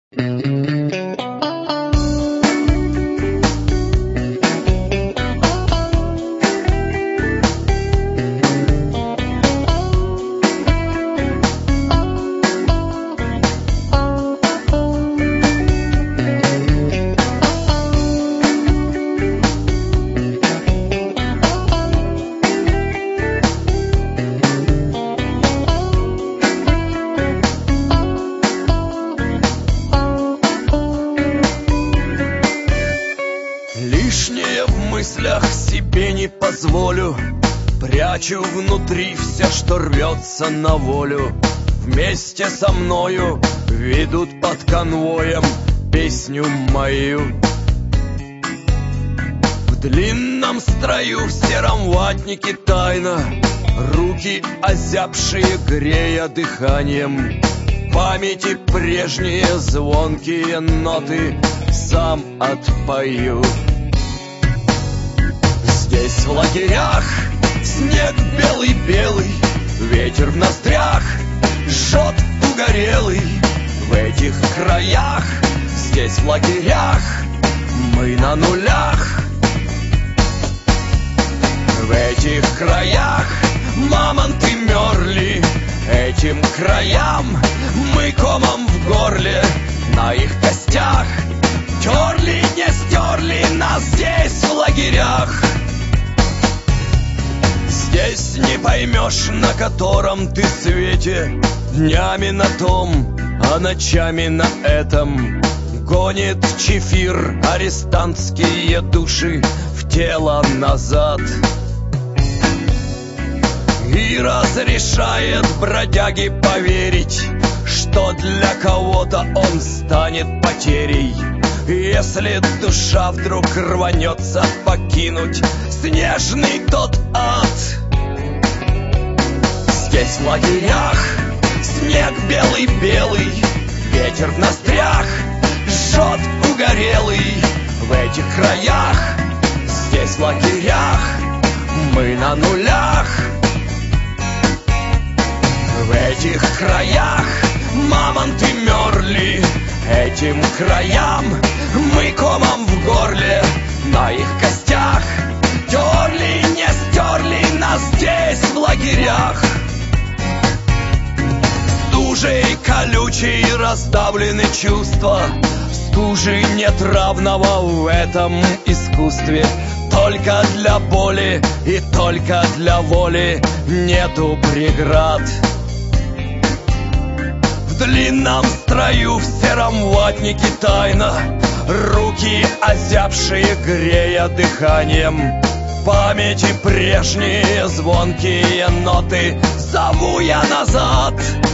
Лишнее в мыслях себе не позволю, прячу внутри все, что рвется на волю. Вместе со мною ведут под конвоем песню мою. В длинном строю, в сером ватнике тайна, руки озябшие, грея дыханием. В памяти прежние звонкие ноты сам отпою. Здесь в лагерях снег белый-белый, ветер в ноздрях жжет угорелый. В этих краях, здесь в лагерях, мы на нулях. В этих краях мамонты мерли, этим краям мы комом в горле. На их костях терли, не стерли нас здесь в лагерях. Здесь не поймешь, на котором ты свете, днями на том, а ночами на этом. Гонит чефир арестантские души в тело назад и разрешает бродяге поверить, что для кого-то он станет потерей, если душа вдруг рванется покинуть снежный тот ад. Здесь в лагерях снег белый-белый, ветер в ноздрях жжет угорелый. В этих краях, здесь в лагерях, мы на нулях. В этих краях мамонты мерли, этим краям мы комом в горле. На их костях терли, не стерли нас здесь в лагерях. Стужей колючей раздавлены чувства, стужи нет равного в этом искусстве. Только для боли и только для воли нету преград. В длинном строю, в сером ватнике тайна, руки озябшие, грея дыханием. В памяти прежние звонкие ноты зову я назад.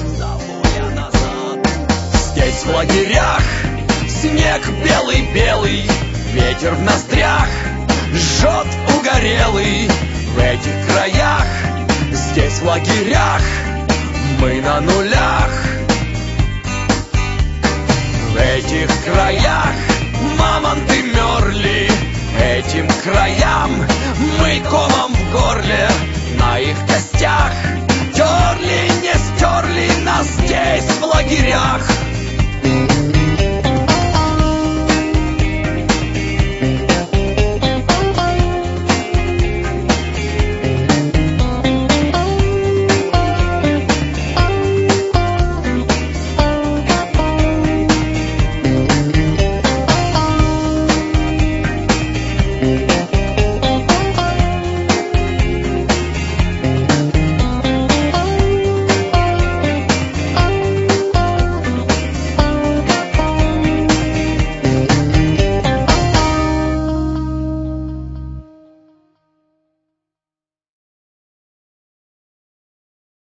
Здесь в лагерях снег белый-белый, ветер в ноздрях жжет угорелый. В этих краях, здесь в лагерях, мы на нулях. В этих краях мамонты мерли, этим краям мы комом в горле. На их костях терли, не стерли нас здесь в лагерях.